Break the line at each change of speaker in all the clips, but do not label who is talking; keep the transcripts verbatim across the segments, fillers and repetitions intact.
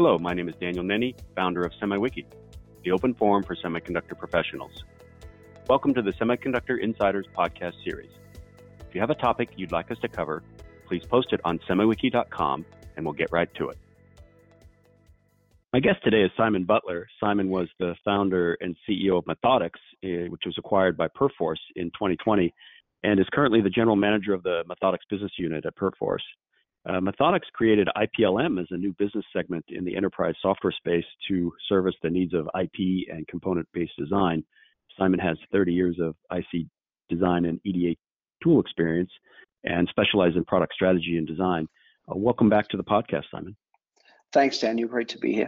Hello, my name is Daniel Nenny, founder of SemiWiki, the open forum for semiconductor professionals. Welcome to the Semiconductor Insiders podcast series. If you have a topic you'd like us to cover, please post it on semiwiki dot com and we'll get right to it. My guest today is Simon Butler. Simon was the founder and C E O of Methodix, uh, which was acquired by Perforce in twenty twenty, and is currently the general manager of the Methodix business unit at Perforce. Uh, Methodix created I P L M as a new business segment in the enterprise software space to service the needs of I P and component-based design. Simon has thirty years of I C design and E D A tool experience and specializes in product strategy and design. Uh, welcome back to the podcast, Simon.
Thanks, Daniel. Great to be here.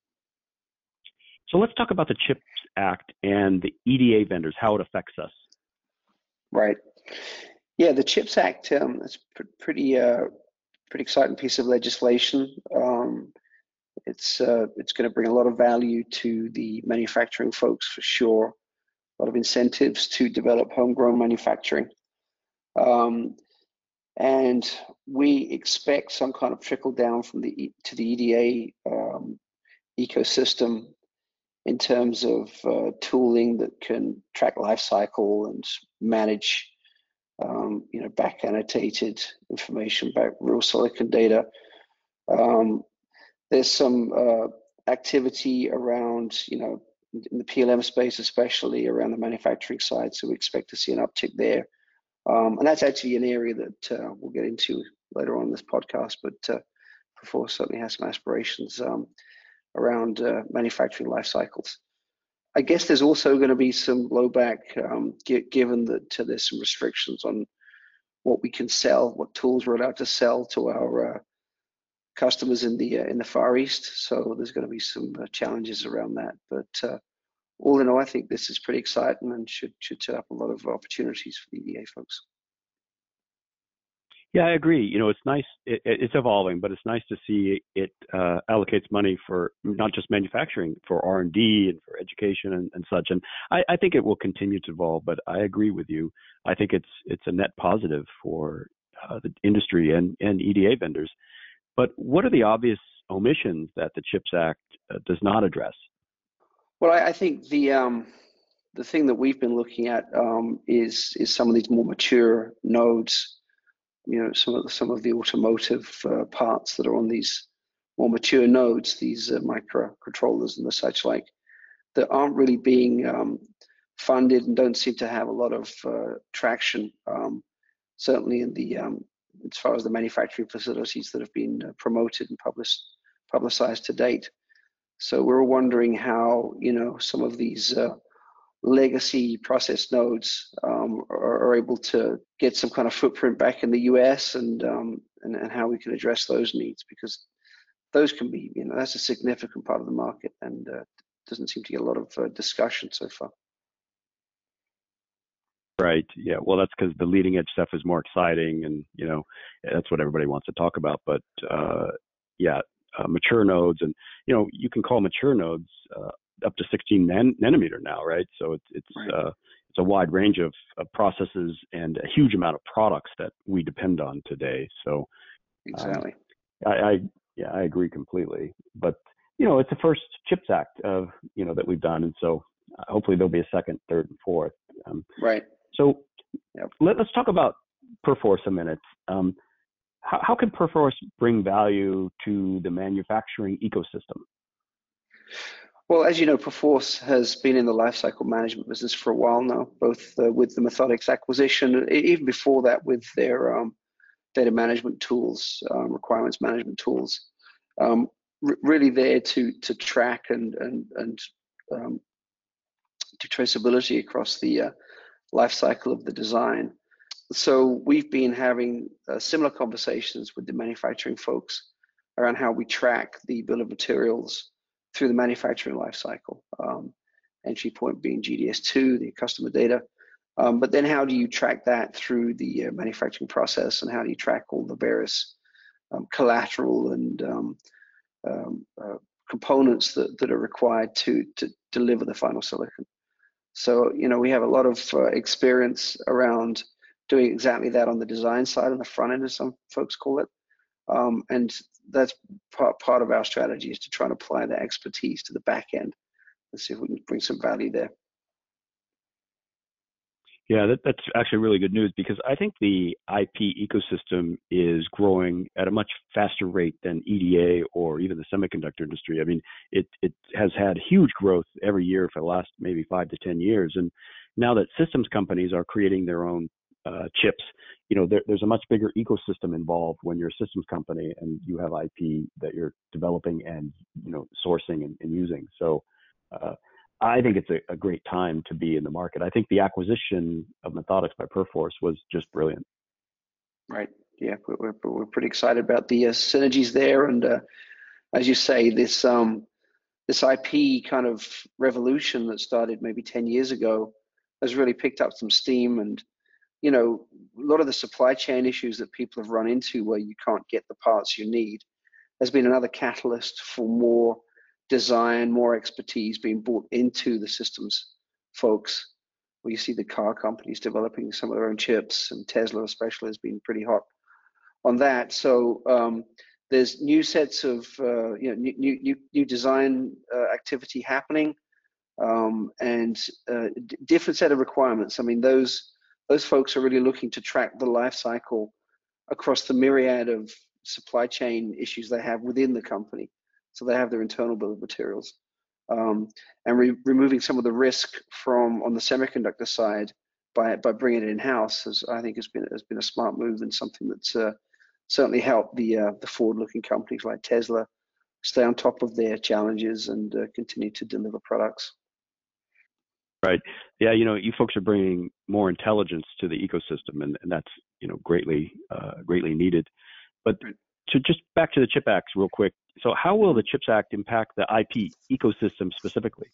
So let's talk about the CHIPS Act and the E D A vendors, how it affects us.
Right. Yeah, the CHIPS Act um, is pr- pretty uh, pretty exciting piece of legislation. Um, it's uh, it's going to bring a lot of value to the manufacturing folks for sure. A lot of incentives to develop homegrown manufacturing. Um, and we expect some kind of trickle down from the e- to the E D A um, ecosystem in terms of uh, tooling that can track life cycle and manage, um, you know, back annotated information, back real silicon data. Um, there's some uh, activity around, you know, in the P L M space, especially around the manufacturing side. So we expect to see an uptick there. Um, and that's actually an area that uh, we'll get into later on in this podcast, but uh, Perforce certainly has some aspirations um, around uh, manufacturing life cycles. I guess there's also going to be some blowback um, g- given that uh, there's some restrictions on what we can sell, what tools we're allowed to sell to our uh, customers in the uh, in the Far East. So there's going to be some uh, challenges around that. But uh, all in all, I think this is pretty exciting and should should set up a lot of opportunities for the E D A folks.
Yeah, I agree. You know, it's nice. It, it's evolving, but it's nice to see it uh, allocates money for not just manufacturing, for R and D and for education and, and such. And I, I think it will continue to evolve. But I agree with you. I think it's it's a net positive for uh, the industry and, and E D A vendors. But what are the obvious omissions that the CHIPS Act uh, does not address?
Well, I, I think the um, the thing that we've been looking at um, is is some of these more mature nodes. You know, some of the, some of the automotive uh, parts that are on these more mature nodes, these uh, microcontrollers and the such like, that aren't really being um, funded and don't seem to have a lot of uh, traction. Um, certainly in the um, as far as the manufacturing facilities that have been uh, promoted and published, publicized to date. So we're wondering how, you know, some of these uh, legacy process nodes um, are, are able to get some kind of footprint back in the U S and, um, and and how we can address those needs, because those can be, you know, that's a significant part of the market and uh, doesn't seem to get a lot of uh, discussion so far.
Right. Yeah. Well, that's because the leading edge stuff is more exciting, and you know that's what everybody wants to talk about. But uh, yeah, uh, mature nodes, and you know you can call mature nodes uh, up to sixteen nan- nanometer now, right? So it's it's
Right.
uh, it's a wide range of, of processes and a huge amount of products that we depend on today. So
Exactly.
um, I, I yeah I agree completely. But you know it's the first CHIPS Act of you know that we've done, and so uh, hopefully there'll be a second, third, and fourth. Um,
Right.
So
Yep.
let, let's talk about Perforce a minute. Um, how, how can Perforce bring value to the manufacturing ecosystem?
Well, as you know, Perforce has been in the lifecycle management business for a while now, both uh, with the Methodix acquisition, e- even before that with their um, data management tools, um, requirements management tools, um, r- really there to to track and and and um, do traceability across the uh, life cycle of the design. So we've been having uh, similar conversations with the manufacturing folks around how we track the bill of materials through the manufacturing life cycle. Um, entry point being G D S two, the customer data. Um, but then how do you track that through the uh, manufacturing process, and how do you track all the various um, collateral and um, um, uh, components that, that are required to, to deliver the final silicon? So, you know, we have a lot of uh, experience around doing exactly that on the design side, on the front end, as some folks call it. Um, and that's part, part of our strategy, is to try and apply that expertise to the back end and see if we can bring some value there.
Yeah, that, that's actually really good news, because I think the I P ecosystem is growing at a much faster rate than E D A or even the semiconductor industry. I mean, it, it has had huge growth every year for the last maybe five to ten years. And now that systems companies are creating their own uh, chips, you know, there, there's a much bigger ecosystem involved when you're a systems company and you have I P that you're developing and, you know, sourcing and, and using. So, uh, I think it's a, a great time to be in the market. I think the acquisition of Methodix by Perforce was just brilliant.
Right. Yeah, we're, we're pretty excited about the uh, synergies there. And uh, as you say, this um, this I P kind of revolution that started maybe ten years ago has really picked up some steam. And, you know, a lot of the supply chain issues that people have run into where you can't get the parts you need has been another catalyst for more design, more expertise being brought into the systems folks. Where you see the car companies developing some of their own chips, and Tesla especially has been pretty hot on that. So um, there's new sets of uh, you know new new new design uh, activity happening, um, and uh, d different set of requirements. I mean, those those folks are really looking to track the life cycle across the myriad of supply chain issues they have within the company. So they have their internal bill of materials, um, and re removing some of the risk from on the semiconductor side by by bringing it in house, has, I think, has been has been a smart move, and something that's uh, certainly helped the uh, the forward-looking companies like Tesla stay on top of their challenges and uh, continue to deliver products.
Right. Yeah. You know, you folks are bringing more intelligence to the ecosystem, and, and that's, you know, greatly uh, greatly needed. But
Right.
to just back to the CHIPS Act real quick. So how will the CHIPS Act impact the I P ecosystem specifically?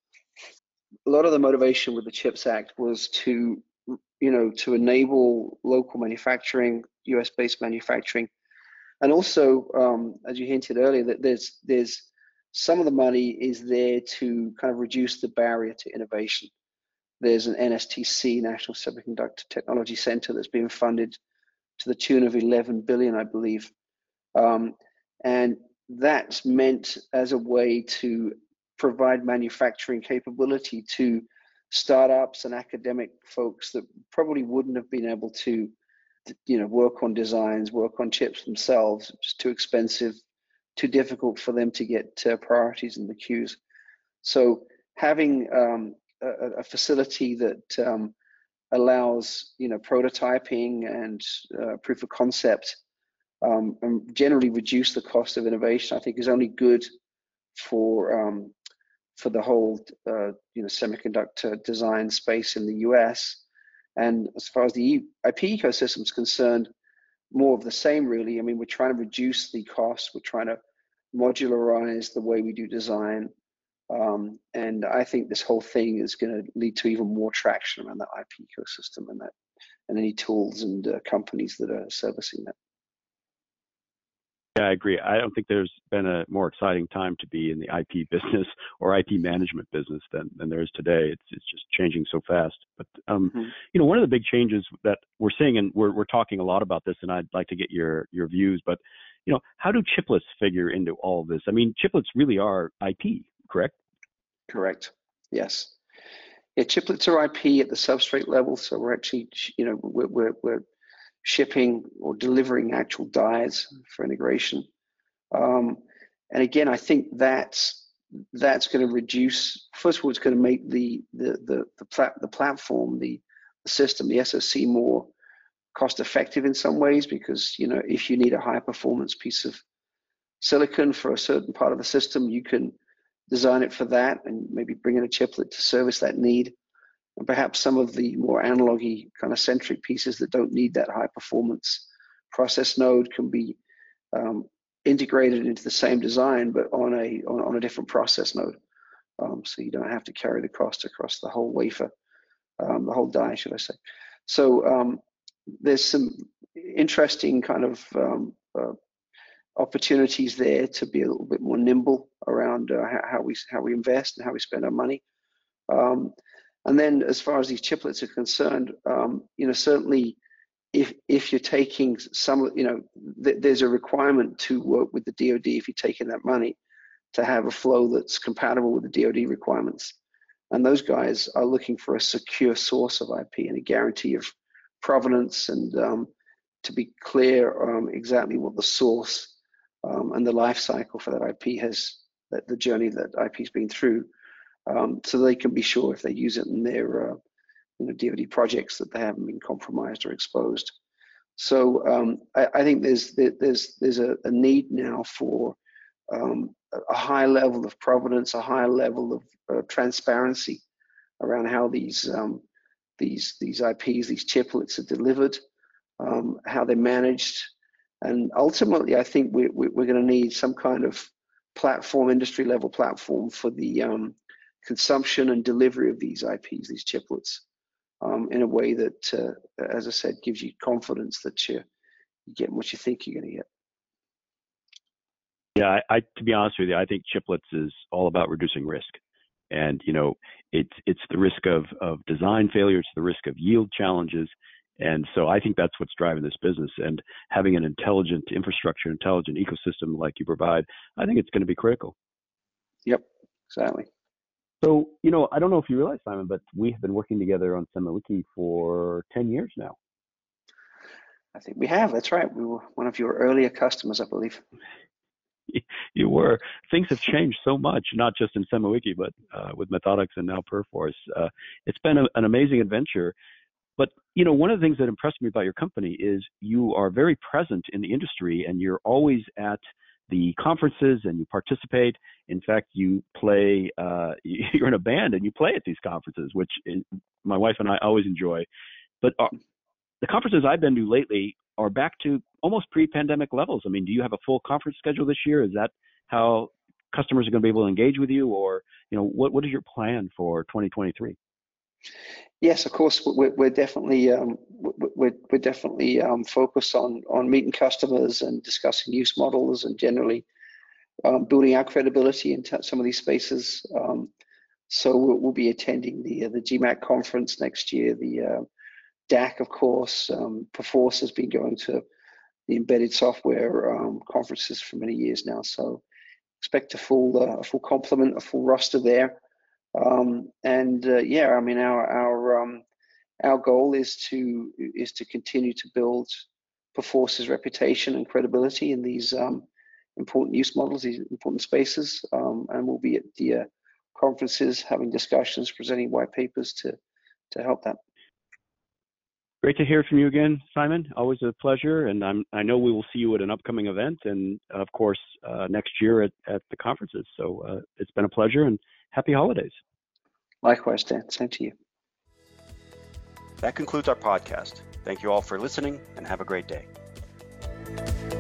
A lot of the motivation with the CHIPS Act was to, you know, to enable local manufacturing, U S-based manufacturing, and also, um, as you hinted earlier, that there's there's some of the money is there to kind of reduce the barrier to innovation. There's an N S T C, National Semiconductor Technology Center, that's being funded to the tune of eleven billion, I believe. Um, and that's meant as a way to provide manufacturing capability to startups and academic folks that probably wouldn't have been able to, you know, work on designs, work on chips themselves, just too expensive, too difficult for them to get uh, priorities in the queues. So having um, a, a facility that um, allows, you know, prototyping and uh, proof of concept, um, and generally reduce the cost of innovation, I think is only good for um, for the whole uh, you know semiconductor design space in the U S. And as far as the I P ecosystem is concerned, more of the same, really. I mean, we're trying to reduce the costs. We're trying to modularize the way we do design. Um, and I think this whole thing is going to lead to even more traction around that I P ecosystem and that, and any tools and uh, companies that are servicing that.
Yeah, I agree. I don't think there's been a more exciting time to be in the I P business or I P management business than, than there is today. It's it's just changing so fast. But um, mm-hmm. you know, one of the big changes that we're seeing, and we're we're talking a lot about this, and I'd like to get your your views. But you know, how do chiplets figure into all of this? I mean, chiplets really are I P, correct?
Correct. Yes. Yeah, chiplets are I P at the substrate level. So we're actually, you know, we're we're, we're shipping or delivering actual dies for integration. Um, and again, I think that's that's going to reduce. First of all, it's going to make the the the the, plat the platform, the, the system, the S O C more cost effective in some ways, because you know if you need a high performance piece of silicon for a certain part of the system, you can design it for that and maybe bring in a chiplet to service that need. And perhaps some of the more analogy kind of centric pieces that don't need that high performance process node can be um, integrated into the same design, but on a on, on a different process node. Um, so you don't have to carry the cost across the whole wafer, um, the whole die, should I say. So um, there's some interesting kind of um, uh, opportunities there to be a little bit more nimble around uh, how we how we invest and how we spend our money. Um, And then as far as these chiplets are concerned, um, you know, certainly if if you're taking some, you know, th- there's a requirement to work with the D O D if you're taking that money to have a flow that's compatible with the D O D requirements. And those guys are looking for a secure source of I P and a guarantee of provenance, and um, to be clear um, exactly what the source um, and the life cycle for that I P has, that the journey that I P's been through, um, so they can be sure if they use it in their uh, you know, D O D projects that they haven't been compromised or exposed. So um, I, I think there's there's there's a, a need now for um, a high level of provenance, a high level of uh, transparency around how these um, these these I Ps, these chiplets are delivered, um, how they're managed, and ultimately, I think we, we, we're going to need some kind of platform, industry level platform for the um, consumption and delivery of these I Ps, these chiplets, um, in a way that, uh, as I said, gives you confidence that you're, you're getting what you think you're going to get.
Yeah, I, I to be honest with you, I think chiplets is all about reducing risk. And, you know, it's it's the risk of, of design failure, it's the risk of yield challenges. And so I think that's what's driving this business. And having an intelligent infrastructure, intelligent ecosystem like you provide, I think it's going to be critical.
Yep, exactly.
So, you know, I don't know if you realize, Simon, but we have been working together on SemiWiki for ten years now.
I think we have, that's right. We were one of your earlier customers, I believe.
You were. Things have changed so much, not just in SemiWiki, but uh, with Methodix and now Perforce. Uh, it's been a, an amazing adventure. But, you know, one of the things that impressed me about your company is you are very present in the industry, and you're always at the conferences and you participate. In fact, you play, uh, you're in a band and you play at these conferences, which is, my wife and I always enjoy. But uh, the conferences I've been to lately are back to almost pre-pandemic levels. I mean, do you have a full conference schedule this year? Is that how customers are going to be able to engage with you? Or, you know, what, what is your plan for twenty twenty-three?
Yes, of course. We're, we're definitely um, we're, we're definitely um, focused on on meeting customers and discussing use models and generally um, building our credibility in some of these spaces. Um, so we'll, we'll be attending the uh, the G MAC conference next year. The uh, D A C, of course. Um, Perforce has been going to the embedded software um, conferences for many years now. So expect a full uh, a full complement, a full roster there. Um, and uh, yeah, I mean, our our um, our goal is to is to continue to build Perforce's reputation and credibility in these um, important use models, these important spaces, um, and we'll be at the uh, conferences having discussions, presenting white papers to to help that.
Great to hear from you again, Simon. Always a pleasure, and I'm I know we will see you at an upcoming event, and of course uh, next year at at the conferences. So uh, it's been a pleasure, and happy holidays.
Likewise, Dan. Same to you.
That concludes our podcast. Thank you all for listening, and have a great day.